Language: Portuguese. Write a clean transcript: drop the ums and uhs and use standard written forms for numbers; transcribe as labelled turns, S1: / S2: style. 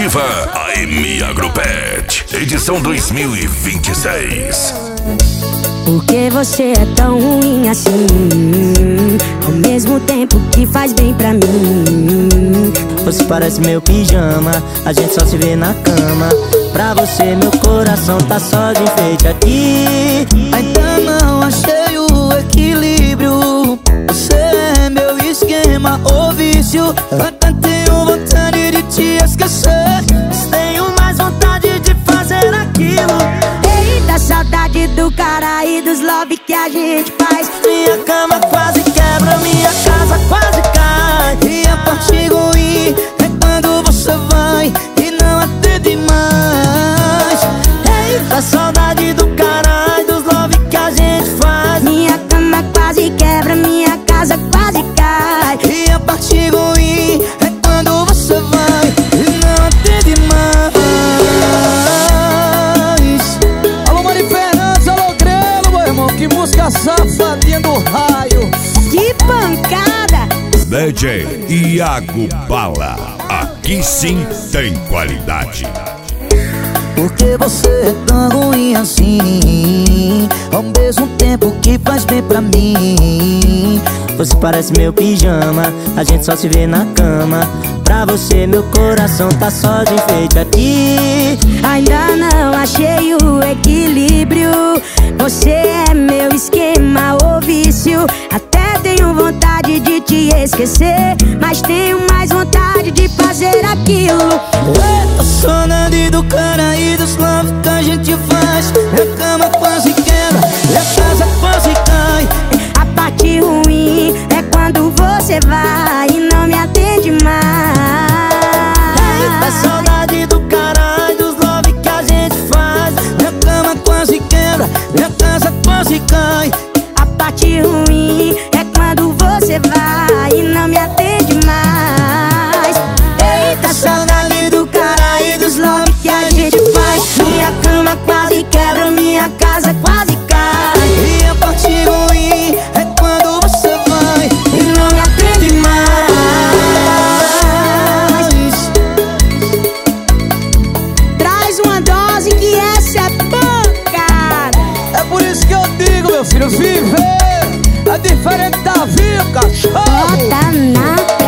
S1: exclusiva AMI Agropet, edição 2026.
S2: Por que você é tão ruim assim? Ao mesmo tempo que faz bem pra mim.
S3: Você parece meu pijama, a gente só se vê na cama. Pra você meu coração tá só de enfeite aqui. Ainda não achei o equilíbrio. Você é meu esquema ou vício. Até tenho vontade de te esquecer, mas tenho mais vontade de fazer aquilo.
S2: Eita, saudade do cara e dos love que a gente faz.
S3: Minha cama quase quebra, minha casa quase cai. E a parte ruim é quando você vai e não atende mais. Eita, saudade do cara e dos love que a gente faz.
S2: Minha cama quase quebra, minha casa quase cai.
S3: E a parte ruim é quando você vai e não atende mais.
S4: Alô, Mari Fernandes, alô, Grelo, meu irmão. Que música safadinha do raio.
S2: Que pancada!
S1: DJ Iago Bala, aqui sim tem qualidade.
S3: Por que você é tão ruim assim? Ao mesmo tempo que faz bem pra mim. Você parece meu pijama, a gente só se vê na cama. Pra você meu coração tá só de enfeite aqui.
S2: Ainda não achei o equilíbrio. Você é meu esquema ou vício. Até tenho vontade de te esquecer, mas tenho mais vontade de fazer aquilo.
S3: Eita, saudade do cara e dos love que a gente faz. Minha cama quase quebra, minha casa quase cai.
S2: A parte ruim é quando você vai e não me atende mais.
S3: Eita, saudade do cara e dos love que a gente faz. Minha cama quase quebra, minha casa quase cai.
S2: A parte ruim é quando você vai e não me atende mais.
S3: Eita, saudade do cara e dos love
S2: Que a gente faz. Minha cama quase quebra, minha casa quase cai.
S3: e a parte ruim é quando você vai
S2: E não me atende mais. Traz uma dose que essa é pancada.
S4: É por isso que eu digo, meu filho, viver é diferente da vida, cachorro.
S2: Bota na